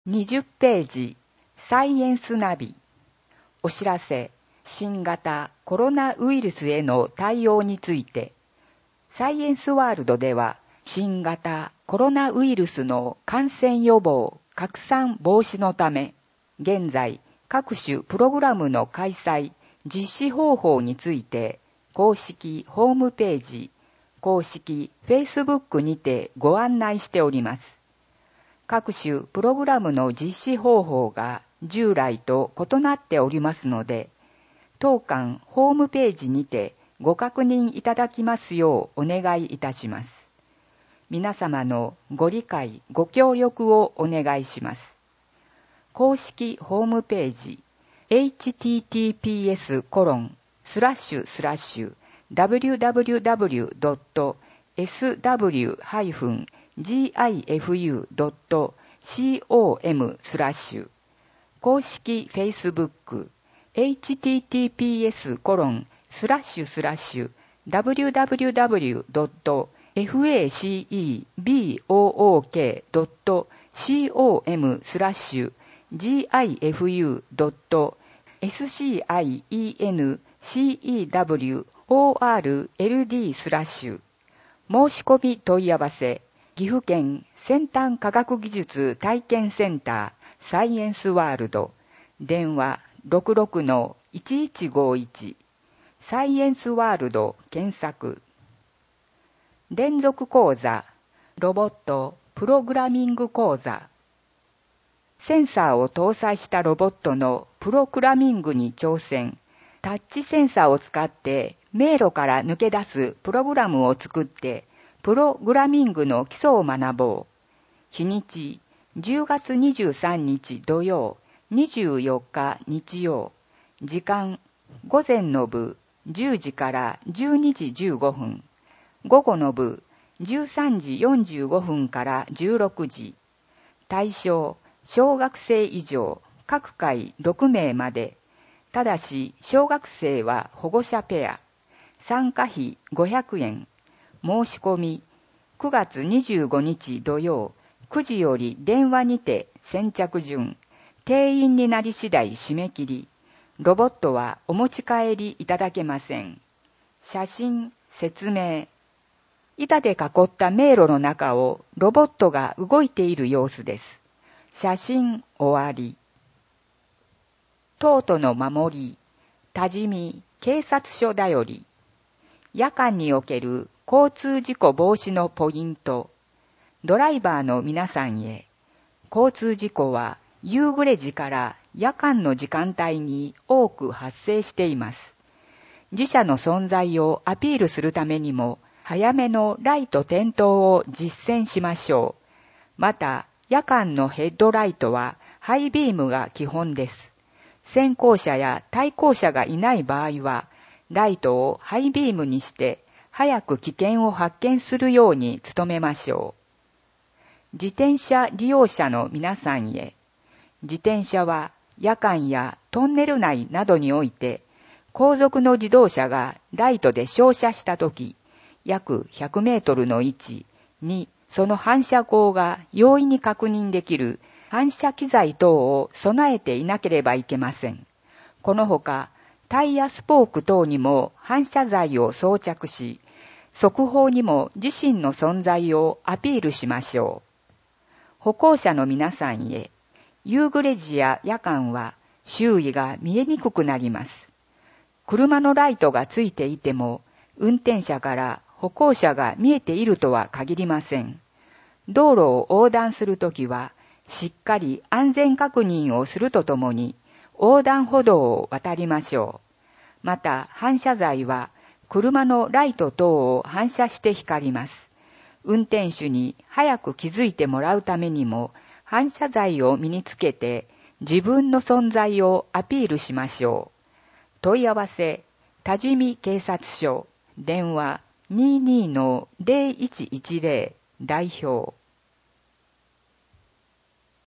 20ページ、サイエンスナビ。お知らせ、新型コロナウイルスへの対応について。サイエンスワールドでは、新型コロナウイルスの感染予防、拡散防止のため、現在、各種プログラムの開催、実施方法について、公式ホームページ、公式 Facebook にてご案内しております。各種プログラムの実施方法が従来と異なっておりますので、当館ホームページにてご確認いただきますようお願いいたします。皆様のご理解、ご協力をお願いします。公式ホームページ https://www.gifu.com/ 公式 Facebook https://www.facebook.com/gifu.cineworld/ 申し込み問い合わせ、岐阜県先端科学技術体験センターサイエンスワールド、電話 66-1151 サイエンスワールド検索。連続講座、ロボットプログラミング講座。センサーを搭載したロボットのプログラミングに挑戦。タッチセンサーを使って迷路から抜け出すプログラムを作って、プログラミングの基礎を学ぼう。日にち、10月23日土曜、24日日曜。時間、午前の部、10時から12時15分。午後の部、13時45分から16時。対象、小学生以上、各回6名まで。ただし、小学生は保護者ペア。参加費500円。申し込み、9月25日土曜、9時より電話にて先着順。定員になり次第締め切り。ロボットはお持ち帰りいただけません。写真、説明。板で囲った迷路の中をロボットが動いている様子です。写真終わり。東都の守り、多治見警察署だより。夜間における交通事故防止のポイント。ドライバーの皆さんへ。交通事故は夕暮れ時から夜間の時間帯に多く発生しています。自社の存在をアピールするためにも、早めのライト点灯を実践しましょう。また、夜間のヘッドライトはハイビームが基本です。先行車や対向車がいない場合は、ライトをハイビームにして、早く危険を発見するように努めましょう。自転車利用者の皆さんへ。自転車は夜間やトンネル内などにおいて、後続の自動車がライトで照射したとき、約100メートルの位置にその反射光が容易に確認できる反射機材等を備えていなければいけません。このほか、タイヤスポーク等にも反射材を装着し、側方にも自身の存在をアピールしましょう。歩行者の皆さんへ、夕暮れ時や夜間は周囲が見えにくくなります。車のライトがついていても、運転者から歩行者が見えているとは限りません。道路を横断するときは、しっかり安全確認をするとともに、横断歩道を渡りましょう。また、反射材は、車のライト等を反射して光ります。運転手に早く気づいてもらうためにも、反射材を身につけて、自分の存在をアピールしましょう。問い合わせ、多治見警察署、電話 22-0110 代表。